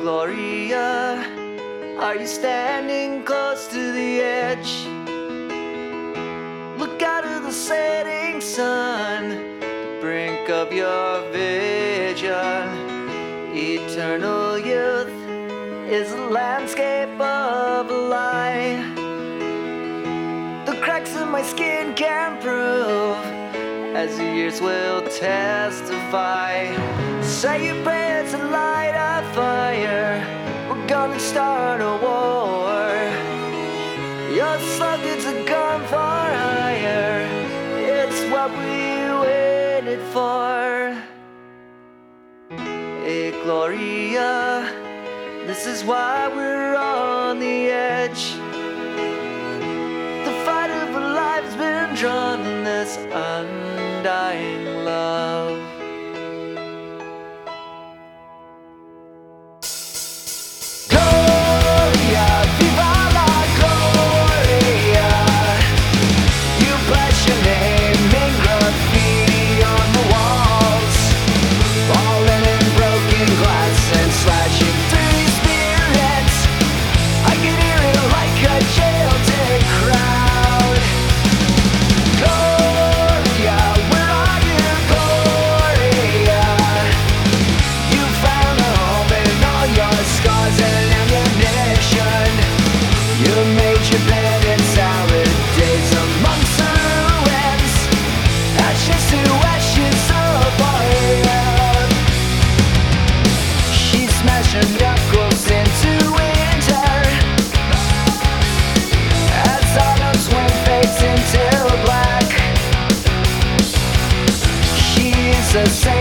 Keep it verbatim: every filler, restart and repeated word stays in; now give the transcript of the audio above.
Gloria, are you standing close to the edge? Look out of the setting sun, the brink of your vision. Eternal youth is a landscape of a lie. The cracks in my skin can prove, as the years will testify. Say your prayers and light a fire. We're gonna start a war. Your slogan's a gun for hire. It's what we waited for. Hey Gloria, this is why we're on the edge. The fight of our lives been drawn in this undying love. Gloria, viva la Gloria. You bless your name in graffiti on the walls, falling in broken glass and slashing through spirits. I can hear it like a jailed crowd. Gloria, where are you, Gloria? You found a home in all your scars and ammunition. You made your bed in salad days amongst the ruins, ashes to ashes of fire. She smashed her knuckles into winter as autumn's wind fades into black. She's a saint.